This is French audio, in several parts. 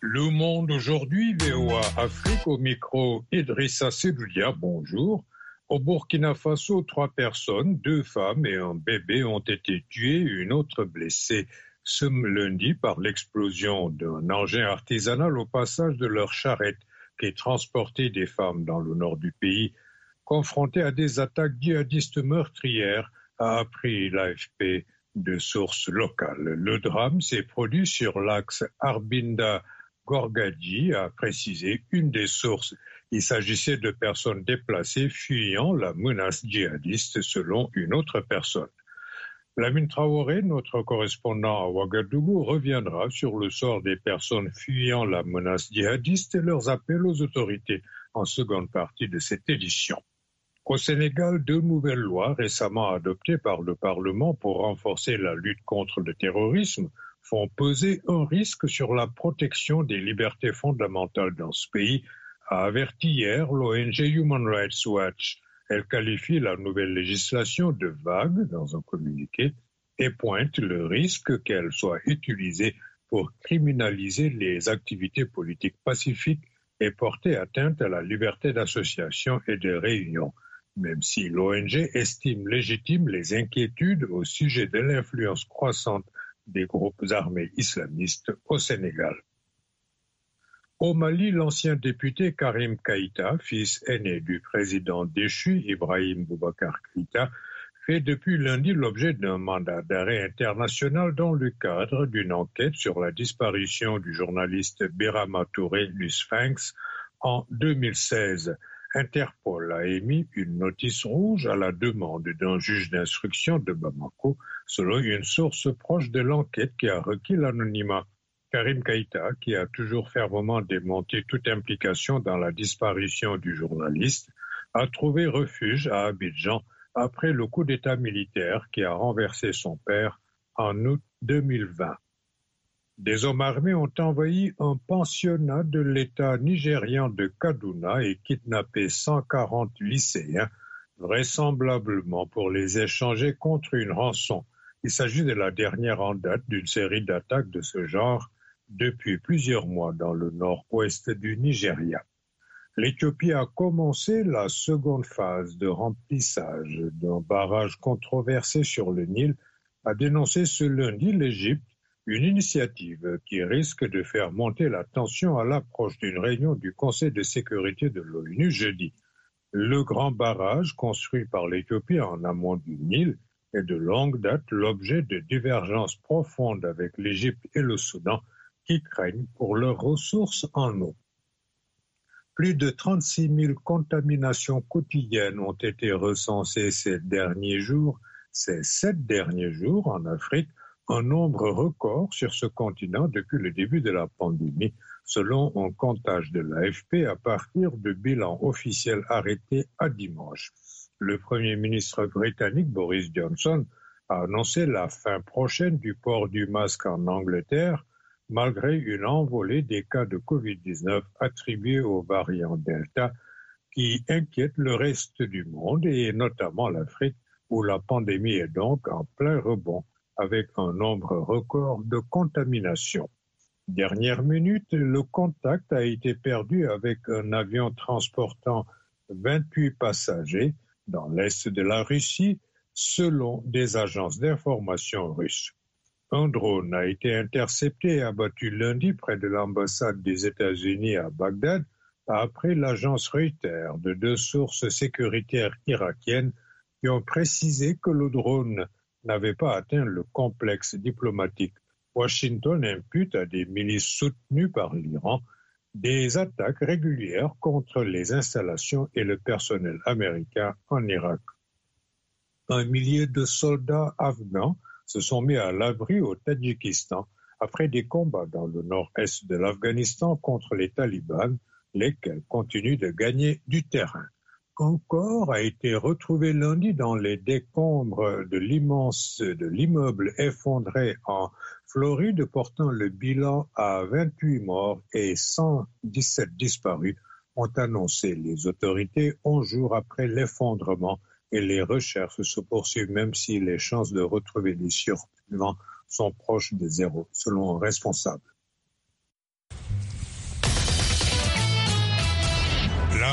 Le Monde aujourd'hui, VOA Afrique, au micro Idrissa Seloulia, bonjour. Au Burkina Faso, 3 personnes, 2 femmes et un bébé ont été tuées, une autre blessée ce lundi par l'explosion d'un engin artisanal au passage de leur charrette qui transportait des femmes dans le nord du pays. Confrontées à des attaques djihadistes meurtrières, a appris l'AFP de sources locales. Le drame s'est produit sur l'axe Arbinda-Gorgadji, a précisé une des sources. Il s'agissait de personnes déplacées fuyant la menace djihadiste selon une autre personne. Lamine Traoré, notre correspondant à Ouagadougou, reviendra sur le sort des personnes fuyant la menace djihadiste et leurs appels aux autorités en seconde partie de cette édition. Au Sénégal, 2 nouvelles lois récemment adoptées par le Parlement pour renforcer la lutte contre le terrorisme font peser un risque sur la protection des libertés fondamentales dans ce pays, a averti hier l'ONG Human Rights Watch. Elle qualifie la nouvelle législation de vague dans un communiqué et pointe le risque qu'elle soit utilisée pour criminaliser les activités politiques pacifiques et porter atteinte à la liberté d'association et de réunion. Même si l'ONG estime légitimes les inquiétudes au sujet de l'influence croissante des groupes armés islamistes au Sénégal. Au Mali, l'ancien député Karim Keïta, fils aîné du président déchu Ibrahim Boubacar Keïta, fait depuis lundi l'objet d'un mandat d'arrêt international dans le cadre d'une enquête sur la disparition du journaliste Birama Touré du Sphinx en 2016. Interpol a émis une notice rouge à la demande d'un juge d'instruction de Bamako, selon une source proche de l'enquête qui a requis l'anonymat. Karim Keïta, qui a toujours fermement démenti toute implication dans la disparition du journaliste, a trouvé refuge à Abidjan après le coup d'État militaire qui a renversé son père en août 2020. Des hommes armés ont envahi un pensionnat de l'État nigérian de Kaduna et kidnappé 140 lycéens, vraisemblablement pour les échanger contre une rançon. Il s'agit de la dernière en date d'une série d'attaques de ce genre depuis plusieurs mois dans le nord-ouest du Nigeria. L'Éthiopie a commencé la seconde phase de remplissage d'un barrage controversé sur le Nil, a dénoncé ce lundi l'Égypte, une initiative qui risque de faire monter la tension à l'approche d'une réunion du Conseil de sécurité de l'ONU jeudi. Le grand barrage construit par l'Éthiopie en amont du Nil est de longue date l'objet de divergences profondes avec l'Égypte et le Soudan qui craignent pour leurs ressources en eau. Plus de 36 000 contaminations quotidiennes ont été recensées ces 7 derniers jours en Afrique, un nombre record sur ce continent depuis le début de la pandémie, selon un comptage de l'AFP à partir de bilans officiels arrêtés à dimanche. Le Premier ministre britannique Boris Johnson a annoncé la fin prochaine du port du masque en Angleterre, malgré une envolée des cas de Covid-19 attribués au variant Delta qui inquiète le reste du monde et notamment l'Afrique où la pandémie est donc en plein rebond avec un nombre record de contaminations. Dernière minute, le contact a été perdu avec un avion transportant 28 passagers dans l'est de la Russie, selon des agences d'information russes. Un drone a été intercepté et abattu lundi près de l'ambassade des États-Unis à Bagdad, après l'agence Reuters de 2 sources sécuritaires irakiennes qui ont précisé que le drone n'avait pas atteint le complexe diplomatique. Washington impute à des milices soutenues par l'Iran des attaques régulières contre les installations et le personnel américain en Irak. 1 millier de soldats afghans se sont mis à l'abri au Tadjikistan après des combats dans le nord-est de l'Afghanistan contre les talibans, lesquels continuent de gagner du terrain. Un corps a été retrouvé lundi dans les décombres de l'immeuble effondré en Floride, portant le bilan à 28 morts et 117 disparus, ont annoncé les autorités 11 jours après l'effondrement, et les recherches se poursuivent même si les chances de retrouver les survivants sont proches de zéro, selon un responsable.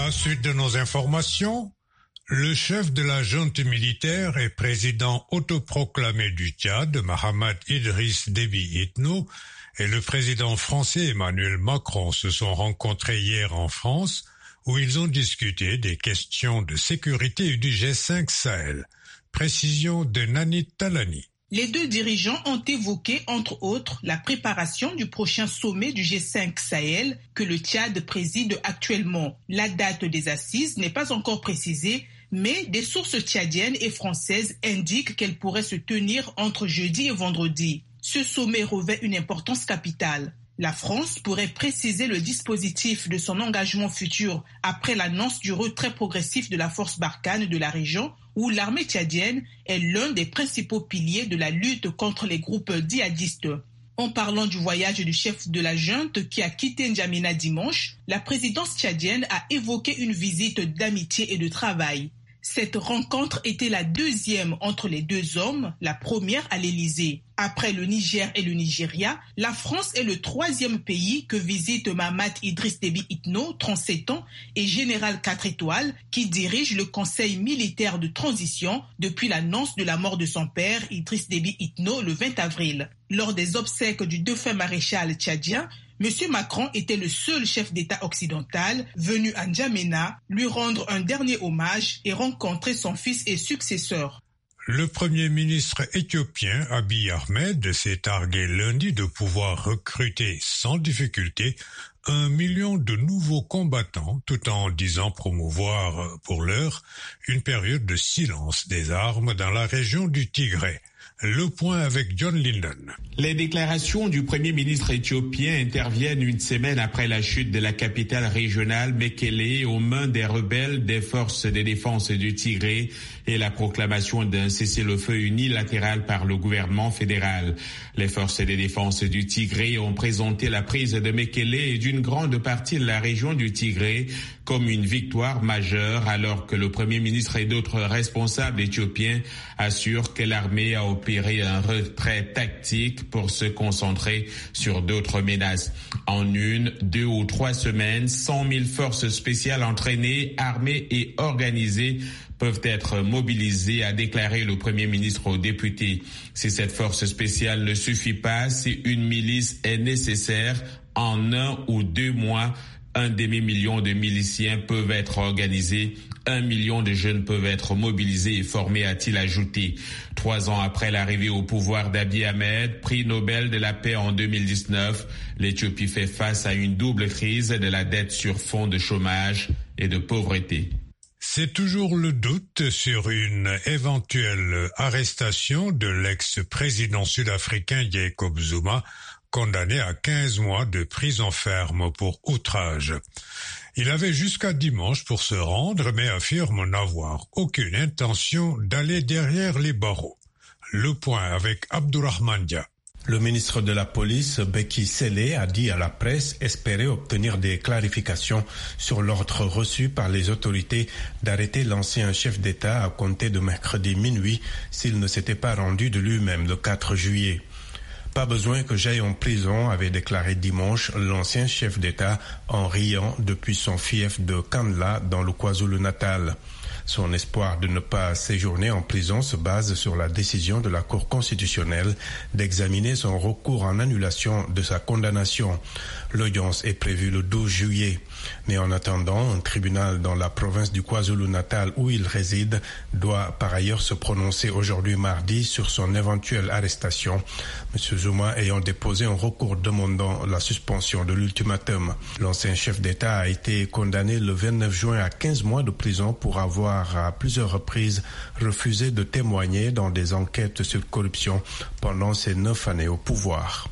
La suite de nos informations, le chef de la junte militaire et président autoproclamé du Tchad, Mahamat Idriss Déby Itno, et le président français Emmanuel Macron se sont rencontrés hier en France, où ils ont discuté des questions de sécurité du G5 Sahel. Précision de Nani Talani. Les deux dirigeants ont évoqué, entre autres, la préparation du prochain sommet du G5 Sahel que le Tchad préside actuellement. La date des assises n'est pas encore précisée, mais des sources tchadiennes et françaises indiquent qu'elle pourrait se tenir entre jeudi et vendredi. Ce sommet revêt une importance capitale. La France pourrait préciser le dispositif de son engagement futur après l'annonce du retrait progressif de la force Barkhane de la région, où l'armée tchadienne est l'un des principaux piliers de la lutte contre les groupes djihadistes. En parlant du voyage du chef de la junte qui a quitté N'Djamena dimanche, la présidence tchadienne a évoqué une visite d'amitié et de travail. Cette rencontre était la deuxième entre les deux hommes, la première à l'Élysée. Après le Niger et le Nigeria, la France est le troisième pays que visite Mahamat Idriss Déby Itno, 37 ans, et général 4 étoiles, qui dirige le Conseil militaire de transition depuis l'annonce de la mort de son père, Idriss Déby Itno, le 20 avril. Lors des obsèques du défunt maréchal tchadien, M. Macron était le seul chef d'État occidental venu à N'Djamena lui rendre un dernier hommage et rencontrer son fils et successeur. Le Premier ministre éthiopien Abiy Ahmed s'est targué lundi de pouvoir recruter sans difficulté 1 million de nouveaux combattants, tout en disant promouvoir pour l'heure une période de silence des armes dans la région du Tigré. Le point avec John Linden. Les déclarations du Premier ministre éthiopien interviennent une semaine après la chute de la capitale régionale Mekele aux mains des rebelles des forces de défense du Tigré et la proclamation d'un cessez-le-feu unilatéral par le gouvernement fédéral. Les forces de défense du Tigré ont présenté la prise de Mekele et d'une grande partie de la région du Tigré comme une victoire majeure, alors que le Premier ministre et d'autres responsables éthiopiens assurent que l'armée a opéré un retrait tactique pour se concentrer sur d'autres menaces. En 1, 2 ou 3 semaines, 100 000 forces spéciales entraînées, armées et organisées peuvent être mobilisées, a déclaré le Premier ministre aux députés. Si cette force spéciale ne suffit pas, si une milice est nécessaire, en 1 ou 2 mois, 1 demi-million de miliciens peuvent être organisés, 1 million de jeunes peuvent être mobilisés et formés, a-t-il ajouté. 3 ans après l'arrivée au pouvoir d'Abiy Ahmed, prix Nobel de la paix en 2019, l'Éthiopie fait face à une double crise de la dette sur fond de chômage et de pauvreté. C'est toujours le doute sur une éventuelle arrestation de l'ex-président sud-africain Jacob Zuma, condamné à 15 mois de prison ferme pour outrage. Il avait jusqu'à dimanche pour se rendre, mais affirme n'avoir aucune intention d'aller derrière les barreaux. Le point avec Abdourahmane Dia. Le ministre de la Police, Beki Sele, a dit à la presse espérer obtenir des clarifications sur l'ordre reçu par les autorités d'arrêter l'ancien chef d'État à compter de mercredi minuit s'il ne s'était pas rendu de lui-même le 4 juillet. Pas besoin que j'aille en prison, avait déclaré dimanche l'ancien chef d'État en riant depuis son fief de Kandla dans le KwaZulu-Natal. Son espoir de ne pas séjourner en prison se base sur la décision de la Cour constitutionnelle d'examiner son recours en annulation de sa condamnation. L'audience est prévue le 12 juillet. Mais en attendant, un tribunal dans la province du KwaZulu-Natal où il réside doit par ailleurs se prononcer aujourd'hui mardi sur son éventuelle arrestation. M. Zuma ayant déposé un recours demandant la suspension de l'ultimatum. L'ancien chef d'État a été condamné le 29 juin à 15 mois de prison pour avoir à plusieurs reprises refusé de témoigner dans des enquêtes sur corruption pendant ses 9 années au pouvoir.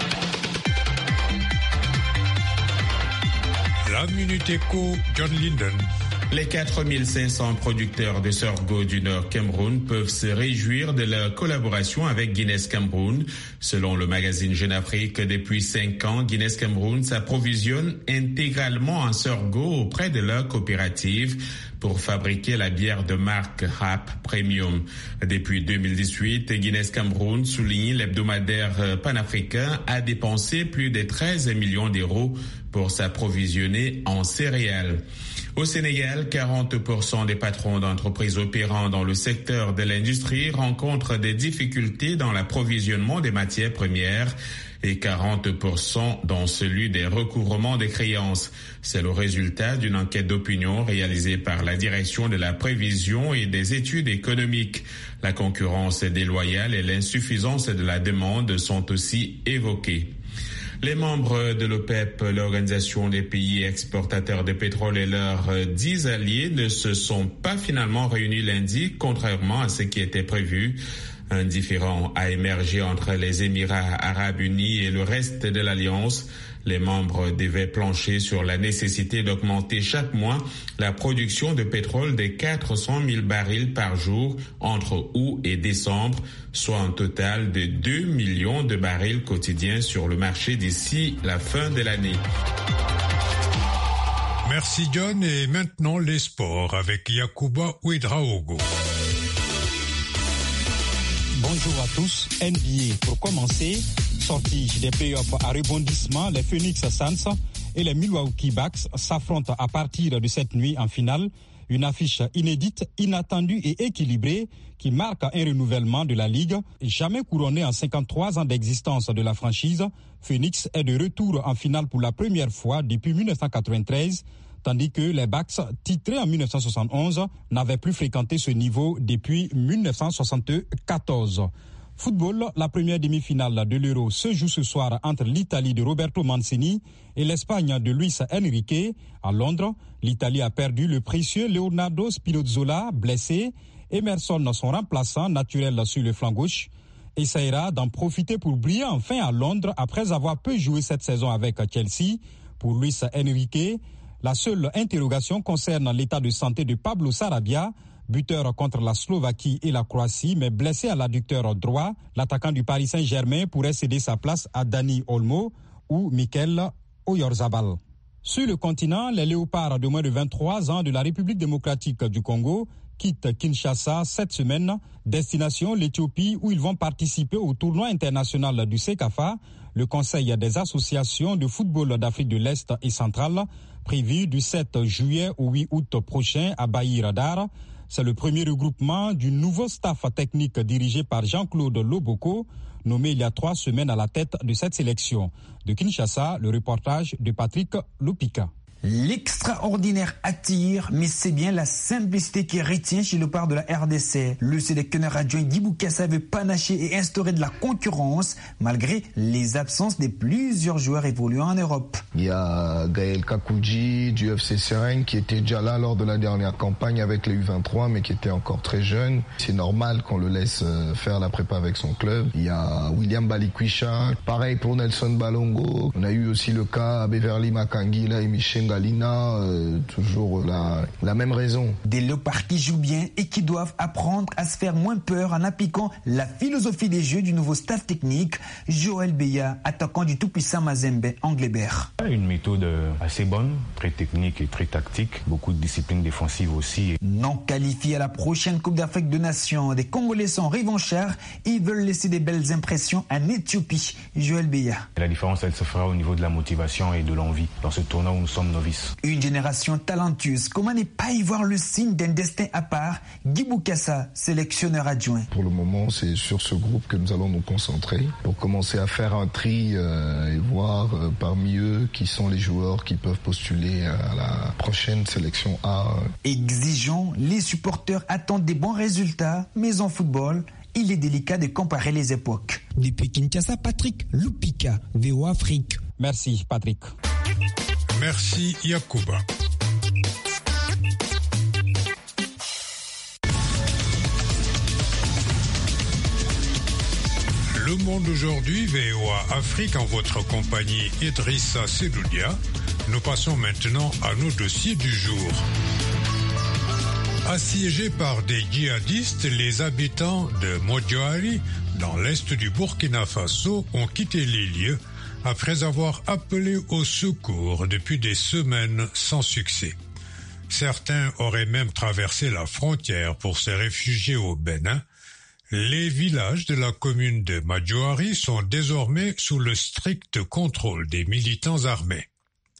La Minute Éco, John Linden. Les 4500 producteurs de sorgho du Nord Cameroun peuvent se réjouir de leur collaboration avec Guinness Cameroun. Selon le magazine Jeune Afrique, depuis 5 ans, Guinness Cameroun s'approvisionne intégralement en sorgho auprès de leur coopérative. pour fabriquer la bière de marque Rap Premium. Depuis 2018, Guinness Cameroun, souligne l'hebdomadaire panafricain, a dépensé plus de 13 millions d'euros pour s'approvisionner en céréales. Au Sénégal, 40% des patrons d'entreprises opérant dans le secteur de l'industrie rencontrent des difficultés dans l'approvisionnement des matières premières et 40% dans celui des recouvrements des créances. C'est le résultat d'une enquête d'opinion réalisée par la Direction de la prévision et des études économiques. La concurrence déloyale et l'insuffisance de la demande sont aussi évoquées. Les membres de l'OPEP, l'Organisation des pays exportateurs de pétrole, et leurs 10 alliés ne se sont pas finalement réunis lundi, contrairement à ce qui était prévu. Un différend a émergé entre les Émirats arabes unis et le reste de l'Alliance. Les membres devaient plancher sur la nécessité d'augmenter chaque mois la production de pétrole de 400 000 barils par jour entre août et décembre, soit un total de 2 millions de barils quotidiens sur le marché d'ici la fin de l'année. Merci John, et maintenant les sports avec Yacouba Ouedraogo. Bonjour à tous. NBA pour commencer. Sortie des playoffs à rebondissement, les Phoenix Suns et les Milwaukee Bucks s'affrontent à partir de cette nuit en finale. Une affiche inédite, inattendue et équilibrée qui marque un renouvellement de la Ligue. Jamais couronnée en 53 ans d'existence de la franchise, Phoenix est de retour en finale pour la première fois depuis 1993, tandis que les Bucks, titrés en 1971, n'avaient plus fréquenté ce niveau depuis 1974. Football, la première demi-finale de l'Euro se joue ce soir entre l'Italie de Roberto Mancini et l'Espagne de Luis Enrique. À Londres, l'Italie a perdu le précieux Leonardo Spinazzola, blessé. Emerson, son remplaçant naturel sur le flanc gauche, essaiera d'en profiter pour briller enfin à Londres après avoir peu joué cette saison avec Chelsea. Pour Luis Enrique, la seule interrogation concerne l'état de santé de Pablo Sarabia, buteur contre la Slovaquie et la Croatie, mais blessé à l'adducteur droit. L'attaquant du Paris Saint-Germain pourrait céder sa place à Dani Olmo ou Mikel Oyarzabal. Sur le continent, les léopards de moins de 23 ans de la République démocratique du Congo quittent Kinshasa cette semaine, destination l'Éthiopie où ils vont participer au tournoi international du CECAFA, le Conseil des associations de football d'Afrique de l'Est et centrale, prévu du 7 juillet au 8 août prochain à Baïradar. C'est le premier regroupement du nouveau staff technique dirigé par Jean-Claude Loboko, nommé il y a 3 semaines à la tête de cette sélection. De Kinshasa, le reportage de Patrick Lupika. L'extraordinaire attire, mais c'est bien la simplicité qui retient chez le part de la RDC. Le sélectionneur adjoint Guibou Kassa veut panacher et instaurer de la concurrence malgré les absences de plusieurs joueurs évoluant en Europe. Il y a Gaël Kakouji du FC Serein qui était déjà là lors de la dernière campagne avec les U23 mais qui était encore très jeune. C'est normal qu'on le laisse faire la prépa avec son club. Il y a William Balikwisha, pareil pour Nelson Balongo. On a eu aussi le cas à Beverly Makangila et Michel Galina, toujours la même raison. Des léopards qui jouent bien et qui doivent apprendre à se faire moins peur en appliquant la philosophie des jeux du nouveau staff technique. Joël Beya, attaquant du tout-puissant Mazembe Anglebert. Une méthode assez bonne, très technique et très tactique. Beaucoup de disciplines défensives aussi. Non qualifiés à la prochaine Coupe d'Afrique de Nations, des Congolais sont revanchards. Ils veulent laisser des belles impressions en Éthiopie. Joël Beya. La différence, elle se fera au niveau de la motivation et de l'envie. Dans ce tournoi où nous sommes novices. Une génération talentueuse. Comment ne pas y voir le signe d'un destin à part? Guibou Kassa, sélectionneur adjoint. Pour le moment, c'est sur ce groupe que nous allons nous concentrer pour commencer à faire un tri et voir parmi eux qui sont les joueurs qui peuvent postuler à la prochaine sélection A. Exigeants, les supporters attendent des bons résultats, mais en football, il est délicat de comparer les époques. Depuis Kinshasa, Patrick Lupika, VOA Afrique. Merci Patrick. Merci Yacouba. Le Monde aujourd'hui, VOA Afrique, en votre compagnie Idrissa Sedoudia. Nous passons maintenant à nos dossiers du jour. Assiégés par des djihadistes, les habitants de Modjoari, dans l'est du Burkina Faso, ont quitté les lieux après avoir appelé au secours depuis des semaines sans succès. Certains auraient même traversé la frontière pour se réfugier au Bénin. Les villages de la commune de Madjoari sont désormais sous le strict contrôle des militants armés.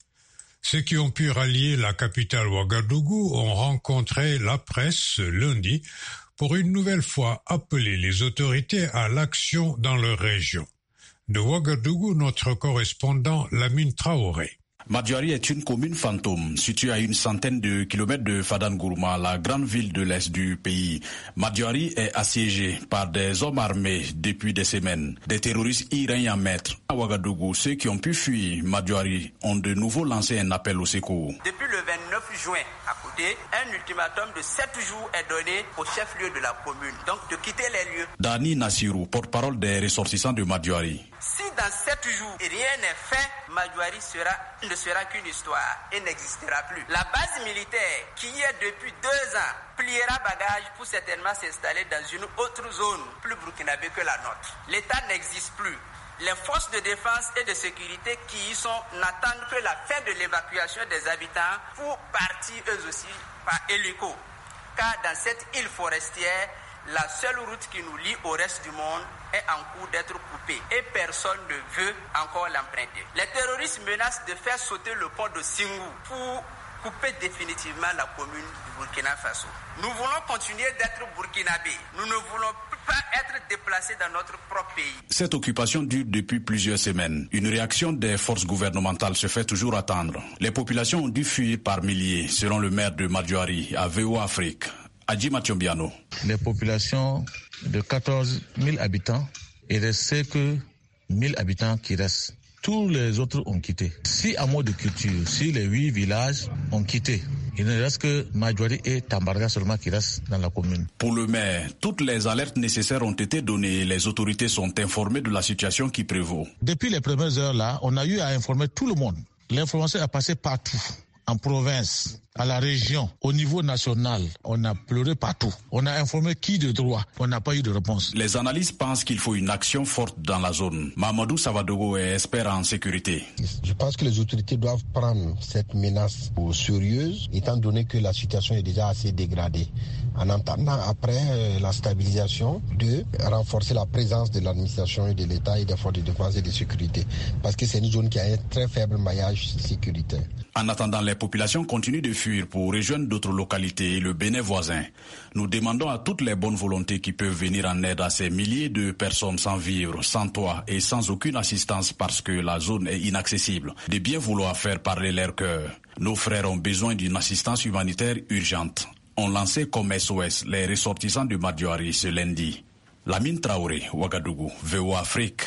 Ceux qui ont pu rallier la capitale Ouagadougou ont rencontré la presse ce lundi pour une nouvelle fois appeler les autorités à l'action dans leur région. De Ouagadougou, notre correspondant Lamine Traoré. Madjoari est une commune fantôme située à une centaine de kilomètres de Fadangourma, la grande ville de l'est du pays. Madjoari est assiégée par des hommes armés depuis des semaines. Des terroristes y règnent en maître. À Ouagadougou, ceux qui ont pu fuir Madjoari ont de nouveau lancé un appel au secours. Depuis le 29 juin, à côté, un ultimatum de 7 jours est donné au chef-lieu de la commune, donc de quitter les lieux. Dani Nassirou, porte-parole des ressortissants de Madjoari. Si dans 7 jours, rien n'est fait, Madjoari ne sera qu'une histoire et n'existera plus. La base militaire, qui y est depuis 2 ans, pliera bagage pour certainement s'installer dans une autre zone plus burkinabé que la nôtre. L'État n'existe plus. Les forces de défense et de sécurité qui y sont n'attendent que la fin de l'évacuation des habitants pour partir eux aussi par hélico. Car dans cette île forestière, la seule route qui nous lie au reste du monde est en cours d'être coupée et personne ne veut encore l'emprunter. Les terroristes menacent de faire sauter le pont de Singou pour couper définitivement la commune du Burkina Faso. Nous voulons continuer d'être burkinabés. Nous ne voulons pas être déplacés dans notre propre pays. Cette occupation dure depuis plusieurs semaines. Une réaction des forces gouvernementales se fait toujours attendre. Les populations ont dû fuir par milliers, selon le maire de Madjoari, à VOA Afrique. Adji Matiombiano. Les populations de 14 000 habitants, il ne reste que 1000 habitants qui restent. Tous les autres ont quitté. 6 hameaux de culture, si les 8 villages ont quitté, il ne reste que Madjoari et Tambarga seulement qui restent dans la commune. Pour le maire, toutes les alertes nécessaires ont été données et les autorités sont informées de la situation qui prévaut. Depuis les premières heures là, on a eu à informer tout le monde. L'information a passé partout. En province, à la région, au niveau national, on a pleuré partout. On a informé qui de droit, on n'a pas eu de réponse. Les analystes pensent qu'il faut une action forte dans la zone. Mamadou Savadogo est expert en sécurité. Je pense que les autorités doivent prendre cette menace au sérieux, étant donné que la situation est déjà assez dégradée. En attendant, après la stabilisation, de renforcer la présence de l'administration et de l'État et des forces de défense et de sécurité. Parce que c'est une zone qui a un très faible maillage sécuritaire. En attendant, les populations continuent de fuir pour rejoindre d'autres localités et le Bénin voisin. Nous demandons à toutes les bonnes volontés qui peuvent venir en aide à ces milliers de personnes sans vivre, sans toit et sans aucune assistance parce que la zone est inaccessible, de bien vouloir faire parler leur cœur. Nos frères ont besoin d'une assistance humanitaire urgente. On lancé comme SOS les ressortissants de Madjoari ce lundi. Lamine Traoré, Ouagadougou, VOA Afrique.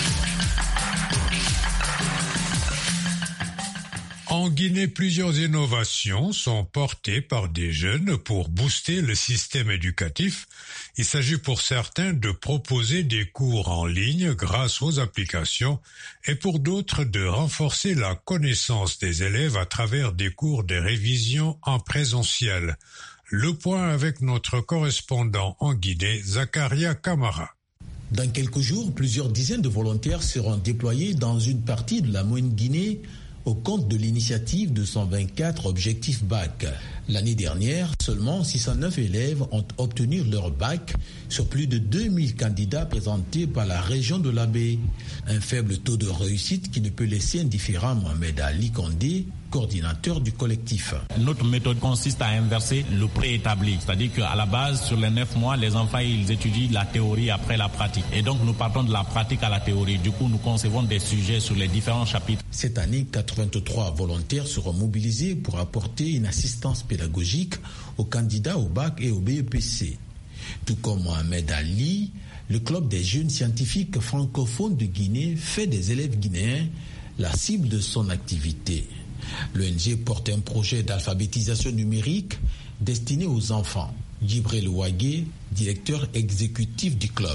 En Guinée, plusieurs innovations sont portées par des jeunes pour booster le système éducatif. Il s'agit pour certains de proposer des cours en ligne grâce aux applications et pour d'autres de renforcer la connaissance des élèves à travers des cours de révision en présentiel. Le point avec notre correspondant en Guinée, Zakaria Kamara. Dans quelques jours, plusieurs dizaines de volontaires seront déployés dans une partie de la Moyenne Guinée au compte de l'initiative 224 Objectif Bac. L'année dernière, seulement 609 élèves ont obtenu leur bac sur plus de 2000 candidats présentés par la région de l'Abbé. Un faible taux de réussite qui ne peut laisser indifférent Mohamed Ali Kondé, coordinateur du collectif. Notre méthode consiste à inverser le préétabli, c'est-à-dire qu'à la base, sur les 9 mois, les enfants ils étudient la théorie après la pratique. Et donc nous partons de la pratique à la théorie. Du coup, nous concevons des sujets sur les différents chapitres. Cette année, 83 volontaires seront mobilisés pour apporter une assistance pédagogique aux candidats au bac et au BEPC. Tout comme Mohamed Ali, le club des jeunes scientifiques francophones de Guinée fait des élèves guinéens la cible de son activité. L'ONG porte un projet d'alphabétisation numérique destiné aux enfants. Djibril Ouagé, directeur exécutif du club.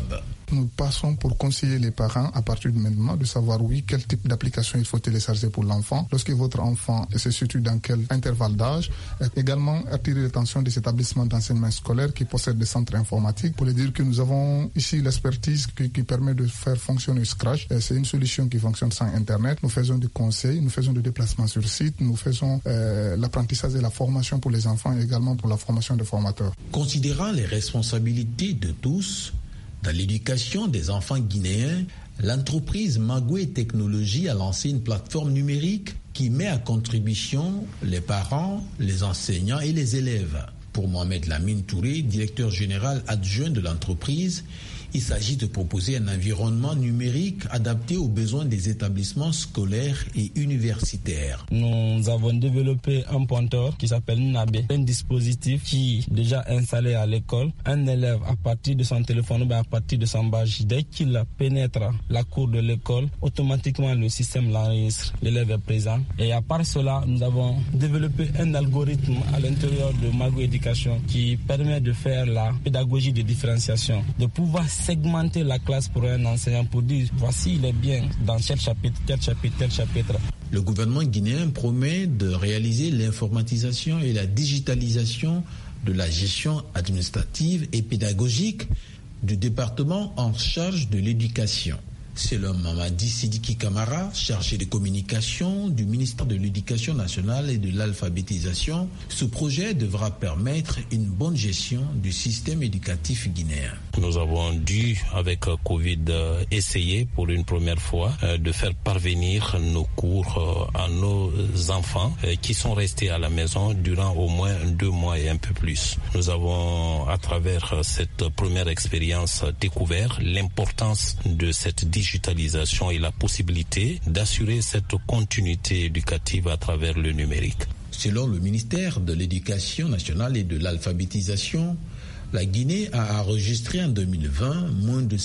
Nous passons pour conseiller les parents à partir de maintenant de savoir quel type d'application il faut télécharger pour l'enfant, lorsque votre enfant se situe dans quel intervalle d'âge. Également attirer l'attention des établissements d'enseignement scolaire qui possèdent des centres informatiques pour leur dire que nous avons ici l'expertise qui permet de faire fonctionner Scratch. C'est une solution qui fonctionne sans Internet. Nous faisons des conseils, nous faisons des déplacements sur site, nous faisons l'apprentissage et la formation pour les enfants et également pour la formation des formateurs. Considérant les responsabilités de tous dans l'éducation des enfants guinéens, l'entreprise Magoué Technologies a lancé une plateforme numérique qui met à contribution les parents, les enseignants et les élèves. Pour Mohamed Lamine Touré, directeur général adjoint de l'entreprise, il s'agit de proposer un environnement numérique adapté aux besoins des établissements scolaires et universitaires. Nous avons développé un pointeur qui s'appelle Nabé, un dispositif qui est déjà installé à l'école. Un élève, à partir de son téléphone ou à partir de son badge, dès qu'il pénètre la cour de l'école, automatiquement le système l'enregistre. L'élève est présent. Et à part cela, nous avons développé un algorithme à l'intérieur de Magoué Éducation qui permet de faire la pédagogie de différenciation, de pouvoir segmenter la classe pour un enseignant pour dire voici il est bien dans tel chapitre, tel chapitre, tel chapitre. Le gouvernement guinéen promet de réaliser l'informatisation et la digitalisation de la gestion administrative et pédagogique du département en charge de l'éducation. Selon Mamadi Sidiki Kamara, chargé de communication du ministère de l'Éducation nationale et de l'alphabétisation, ce projet devra permettre une bonne gestion du système éducatif guinéen. Nous avons dû, avec Covid, essayer pour une première fois de faire parvenir nos cours à nos enfants qui sont restés à la maison durant au moins 2 mois et un peu plus. Nous avons, à travers cette première expérience, découvert l'importance de cette digitalisation et la possibilité d'assurer cette continuité éducative à travers le numérique. Selon le ministère de l'Éducation nationale et de l'alphabétisation, la Guinée a enregistré en 2020 moins de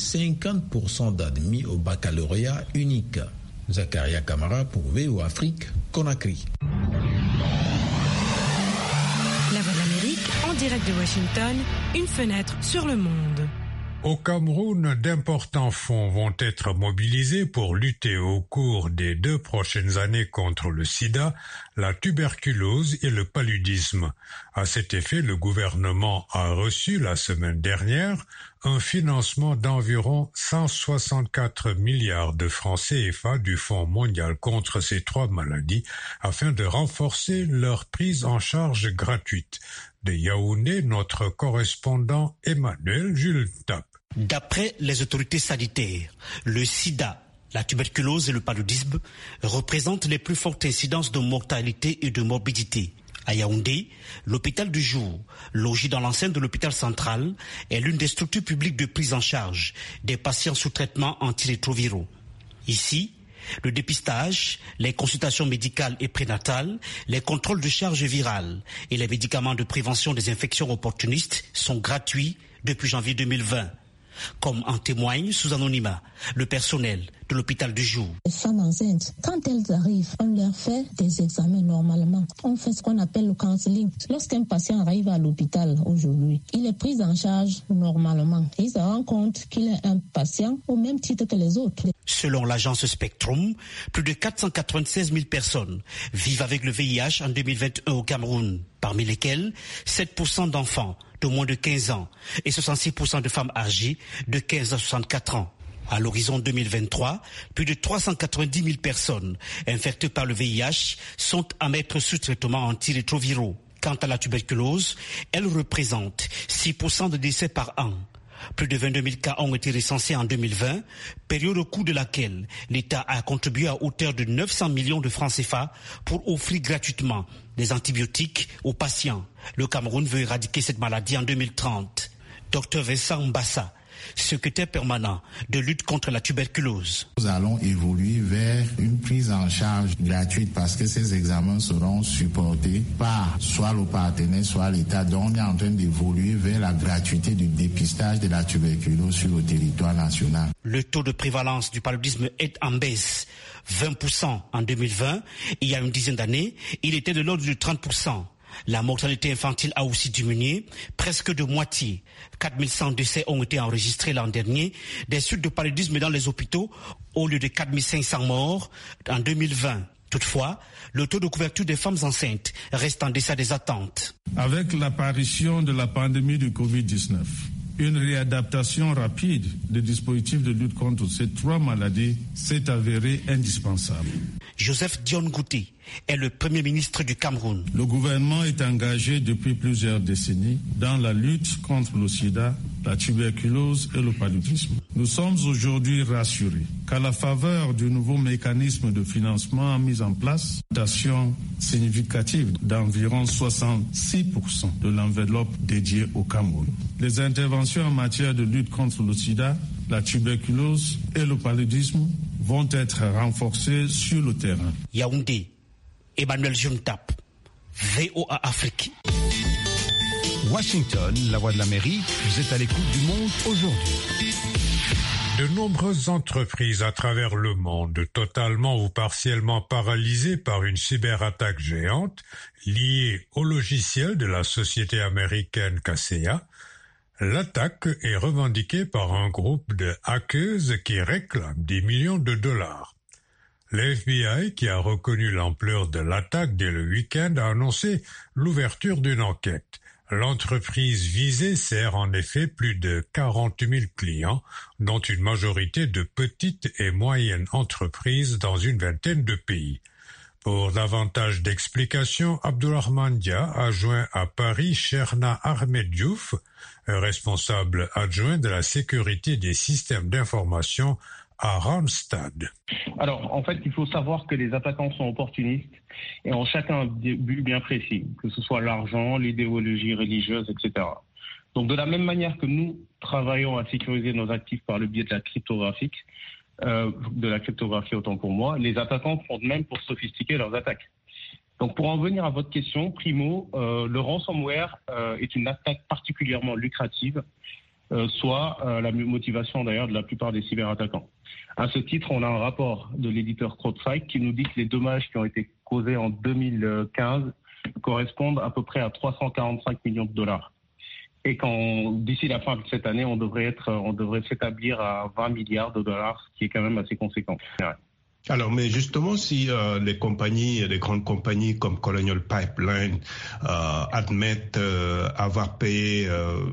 50% d'admis au baccalauréat unique. Zakaria Kamara pour VOA Afrique, Conakry. La Voix de l'Amérique, en direct de Washington, une fenêtre sur le monde. Au Cameroun, d'importants fonds vont être mobilisés pour lutter au cours des 2 prochaines années contre le sida, la tuberculose et le paludisme. À cet effet, le gouvernement a reçu la semaine dernière un financement d'environ 164 milliards de francs CFA du Fonds mondial contre ces 3 maladies afin de renforcer leur prise en charge gratuite. De Yaoundé, notre correspondant Emmanuel Jules Tap. D'après les autorités sanitaires, le sida, la tuberculose et le paludisme représentent les plus fortes incidences de mortalité et de morbidité. À Yaoundé, l'hôpital du jour, logé dans l'enceinte de l'hôpital central, est l'une des structures publiques de prise en charge des patients sous traitement antirétroviraux. Ici, le dépistage, les consultations médicales et prénatales, les contrôles de charge virale et les médicaments de prévention des infections opportunistes sont gratuits depuis janvier 2020. Comme en témoigne sous anonymat le personnel de l'hôpital du jour. Les femmes enceintes, quand elles arrivent, on leur fait des examens normalement. On fait ce qu'on appelle le counseling. Lorsqu'un patient arrive à l'hôpital aujourd'hui, il est pris en charge normalement. Ils se rendent compte qu'il est un patient au même titre que les autres. Selon l'agence Spectrum, plus de 496 000 personnes vivent avec le VIH en 2021 au Cameroun, parmi lesquelles 7% d'enfants de moins de 15 ans et 66% de femmes âgées de 15 à 64 ans. À l'horizon 2023, plus de 390 000 personnes infectées par le VIH sont à mettre sous traitement antirétroviraux. Quant à la tuberculose, elle représente 6% de décès par an. Plus de 22 000 cas ont été recensés en 2020, période au cours de laquelle l'État a contribué à hauteur de 900 millions de francs CFA pour offrir gratuitement des antibiotiques aux patients. Le Cameroun veut éradiquer cette maladie en 2030. Dr Vincent Mbassa, secrétaire permanent de lutte contre la tuberculose. Nous allons évoluer vers une prise en charge gratuite parce que ces examens seront supportés par soit le partenaire, soit l'État. Donc on est en train d'évoluer vers la gratuité du dépistage de la tuberculose sur le territoire national. Le taux de prévalence du paludisme est en baisse. 20% en 2020. Il y a une dizaine d'années, il était de l'ordre de 30%. La mortalité infantile a aussi diminué, presque de moitié. 4100 décès ont été enregistrés l'an dernier, des suites de paludisme dans les hôpitaux au lieu de 4500 morts en 2020. Toutefois, le taux de couverture des femmes enceintes reste en deçà des attentes. Avec l'apparition de la pandémie du Covid-19, une réadaptation rapide des dispositifs de lutte contre ces 3 maladies s'est avérée indispensable. Joseph Dion Ngouti est le Premier ministre du Cameroun. Le gouvernement est engagé depuis plusieurs décennies dans la lutte contre le sida, la tuberculose et le paludisme. Nous sommes aujourd'hui rassurés qu'à la faveur du nouveau mécanisme de financement mis en place, dotation significative d'environ 66% de l'enveloppe dédiée au Cameroun. Les interventions en matière de lutte contre le sida, la tuberculose et le paludisme vont être renforcées sur le terrain. Yaoundé, Emmanuel Juntap, VOA Afrique. Washington, la voix de l'Amérique, vous êtes à l'écoute du monde aujourd'hui. De nombreuses entreprises à travers le monde, totalement ou partiellement paralysées par une cyberattaque géante liée au logiciel de la société américaine Kaseya. L'attaque est revendiquée par un groupe de hackers qui réclament des millions de dollars. L'FBI, qui a reconnu l'ampleur de l'attaque dès le week-end, a annoncé l'ouverture d'une enquête. L'entreprise visée sert en effet plus de 40 000 clients, dont une majorité de petites et moyennes entreprises dans une vingtaine de pays. Pour davantage d'explications, Abdourahmane Dia, adjoint à Paris, Cherna Ahmed Diouf, responsable adjoint de la sécurité des systèmes d'information à Randstad. Alors, en fait, il faut savoir que les attaquants sont opportunistes et ont chacun un but bien précis, que ce soit l'argent, l'idéologie religieuse, etc. Donc, de la même manière que nous travaillons à sécuriser nos actifs par le biais de la cryptographie autant pour moi, les attaquants font de même pour sophistiquer leurs attaques. Donc, pour en venir à votre question, primo, le ransomware est une attaque particulièrement lucrative, soit la motivation d'ailleurs de la plupart des cyberattaquants. À ce titre, on a un rapport de l'éditeur CrowdStrike qui nous dit que les dommages qui ont été causés en 2015 correspondent à peu près à 345 millions de dollars. Et d'ici la fin de cette année, on devrait s'établir à 20 milliards de dollars, ce qui est quand même assez conséquent. Ouais. Alors, mais justement, si les grandes compagnies comme Colonial Pipeline admettent avoir payé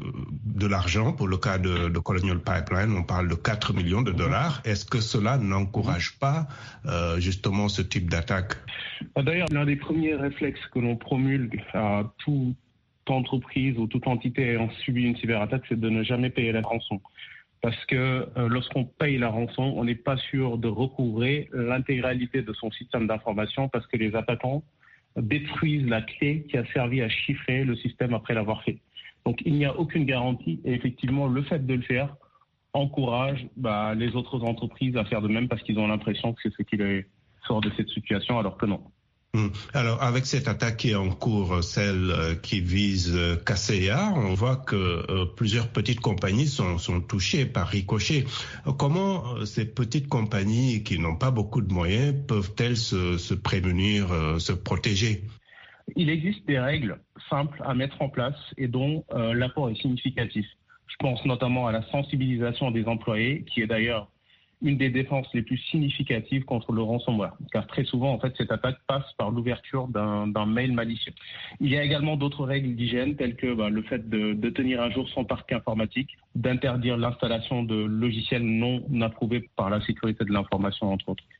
de l'argent, pour le cas de Colonial Pipeline, on parle de 4 millions de dollars, est-ce que cela n'encourage pas justement ce type d'attaque? D'ailleurs, l'un des premiers réflexes que l'on promulgue à toute entreprise ou toute entité ayant subi une cyberattaque, c'est de ne jamais payer la rançon. Parce que lorsqu'on paye la rançon, on n'est pas sûr de recouvrer l'intégralité de son système d'information parce que les attaquants détruisent la clé qui a servi à chiffrer le système après l'avoir fait. Donc il n'y a aucune garantie et effectivement le fait de le faire encourage les autres entreprises à faire de même parce qu'ils ont l'impression que c'est ce qui les sort de cette situation alors que non. Alors, avec cette attaque qui est en cours, celle qui vise Kaseya, on voit que plusieurs petites compagnies sont touchées par ricochet. Comment ces petites compagnies qui n'ont pas beaucoup de moyens peuvent-elles se prémunir, se protéger? Il existe des règles simples à mettre en place et dont l'apport est significatif. Je pense notamment à la sensibilisation des employés, qui est d'ailleurs une des défenses les plus significatives contre le ransomware, car très souvent, en fait, cette attaque passe par l'ouverture d'un mail malicieux. Il y a également d'autres règles d'hygiène, telles que le fait de tenir à jour son parc informatique, d'interdire l'installation de logiciels non approuvés par la sécurité de l'information, entre autres.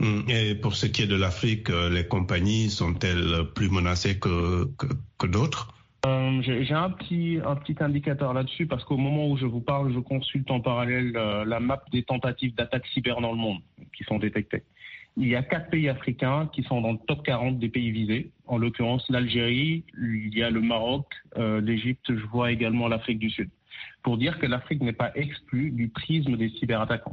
Et pour ce qui est de l'Afrique, les compagnies sont-elles plus menacées que d'autres? J'ai un petit indicateur là-dessus parce qu'au moment où je vous parle, je consulte en parallèle la map des tentatives d'attaque cyber dans le monde qui sont détectées. Il y a 4 pays africains qui sont dans le top 40 des pays visés. En l'occurrence, l'Algérie, il y a le Maroc, l'Égypte, je vois également l'Afrique du Sud. Pour dire que l'Afrique n'est pas exclue du prisme des cyberattaquants.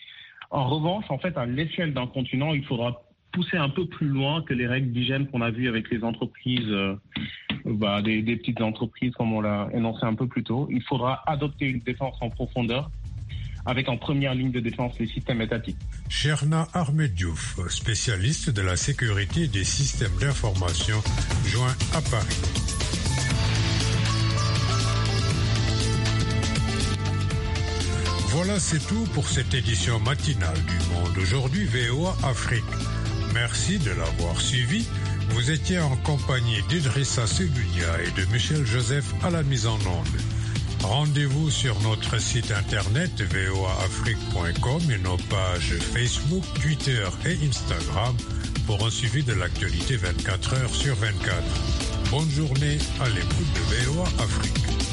En revanche, en fait, à l'échelle d'un continent, il faudra pousser un peu plus loin que les règles d'hygiène qu'on a vues avec les entreprises, des petites entreprises comme on l'a énoncé un peu plus tôt. Il faudra adopter une défense en profondeur avec en première ligne de défense les systèmes étatiques. Cherna Ahmed Diouf, spécialiste de la sécurité des systèmes d'information, joint à Paris. Voilà, c'est tout pour cette édition matinale du Monde Aujourd'hui VOA Afrique. Merci de l'avoir suivi. Vous étiez en compagnie d'Idrissa Segunia et de Michel Joseph à la mise en onde. Rendez-vous sur notre site internet voaafrique.com et nos pages Facebook, Twitter et Instagram pour un suivi de l'actualité 24 heures sur 24. Bonne journée à l'écoute de VOA Afrique.